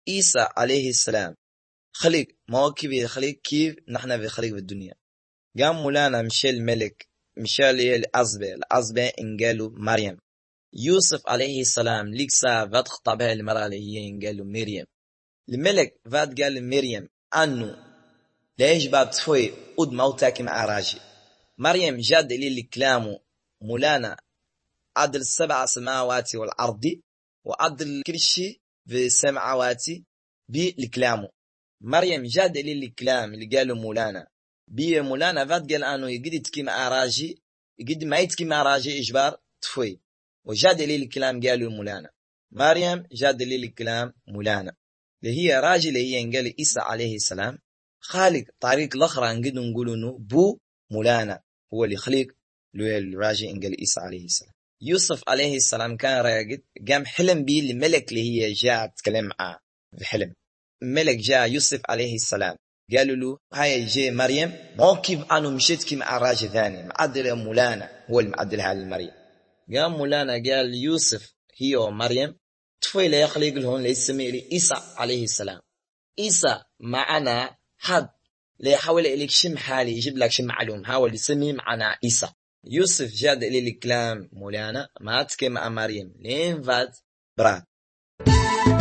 عيسى عليه السلام خلق مواكب يخلق كيف نحن بخلق في الدنيا. قام مولانا مشى الملك مشى العزبة إن قالوا مريم. يوسف عليه السلام ليكسا فات خطبها المرأة اللي هي إن قالوا مريم. الملك فات قال مريم أنه لا يجب تفوي قد موتاك مع راجي. مريم جاد اللي كلامه مولانا عدل 7 سماوات والأرض وعدل كل شيء في السماوات بالكلامه. مريم جاد اللي كلام اللي قالوا مولانا بي مولانا فات قال أنه يقد تكي مع راجي يقد ما يتكي مع راجي إجبار تفوي. وجاد اللي الكلام قالوا مولانا مريم جاد اللي الكلام مولانا اللي هي راجل هي قال عيسى عليه السلام خالق طريق الأخرى نقد نقول إنه بو مولانا هو اللي خلق الراجل قال عيسى عليه السلام. يوسف عليه السلام كان راقد قام حلم بيه الملك اللي هي جاء تكلم معاه في الحلم. الملك جاء يوسف عليه السلام قالوا له هاي جاء مريم موكب أنه مشيتك مع راجل ثاني معدل مولانا هو المعدل هذا المريم. قام مولانا قال يوسف هي ومريم طفيلة يخلق لهم ليسمي لي عيسى عليه السلام. عيسى معنا حد لا يحاول إليك شم حالي يجيب لك شم معلوم حاول يسمي معنا عيسى. يوسف جاد إلي الكلام مولانا ما تكي مع مريم لين فات براد.